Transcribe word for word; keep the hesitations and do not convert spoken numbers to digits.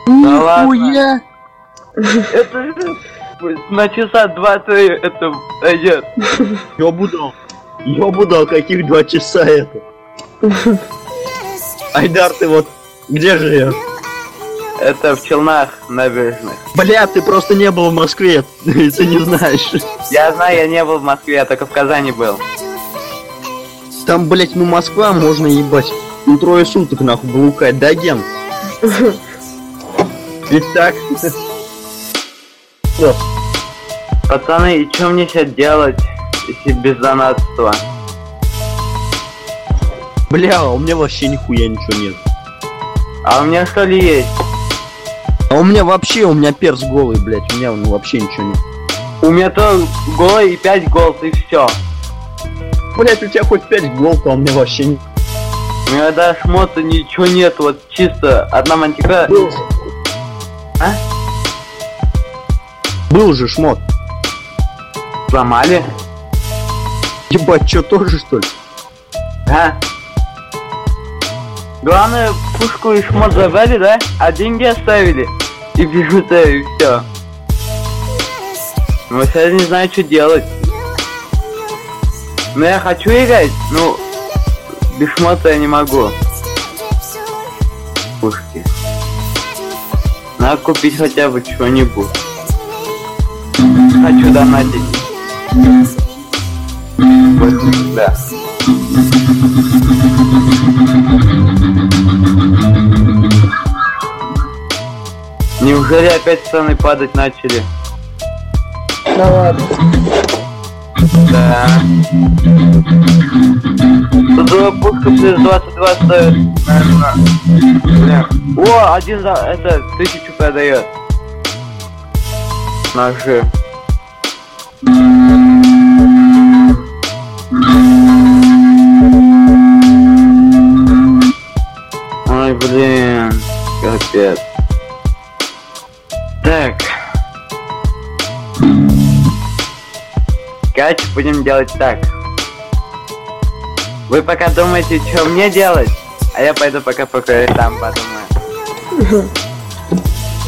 Нихуя! Это на часа два-три это пойдет. Ёбудал. Ёбудал, каких два часа это? Айдар, ты вот где живешь? Это в Челнах набережных. Бля, ты просто не был в Москве, ты не знаешь. Я знаю, я не был в Москве, я только в Казани был. Там, блять, ну Москва можно ебать. Ну трое суток нахуй блукать, да, Ген? Ведь так? Пацаны, и что мне сейчас делать, если без донатства? Бля, у меня вообще нихуя ничего нет. А у меня что ли есть? А у меня вообще, у меня перс голый, блять, у меня ну, вообще ничего нет. У меня то голый и пять голд, и все. Блять, у тебя хоть пять голд, а у меня вообще нет. У меня даже шмота ничего нет, вот чисто одна мантика. Был. А? Был же шмот. Сломали? Ебать, чё, тоже что ли? А? Главное, пушку и шмот забрали, да? А деньги оставили. И бижутерию, и все. Ну, сейчас не знаю, что делать. Но я хочу играть, ну, без шмота я не могу. Пушки. Надо купить хотя бы что-нибудь. Хочу донатить. Вот, да. Неужели опять цены падать начали? Да ладно. Да. Тут пушка плюс двадцать два стоит, наверное. Блин. О, один за это тысячу продает. Ножи. Ой, блин, капец. Так. Короче, будем делать так. Вы пока думаете, что мне делать, а я пойду пока пока там подумаю.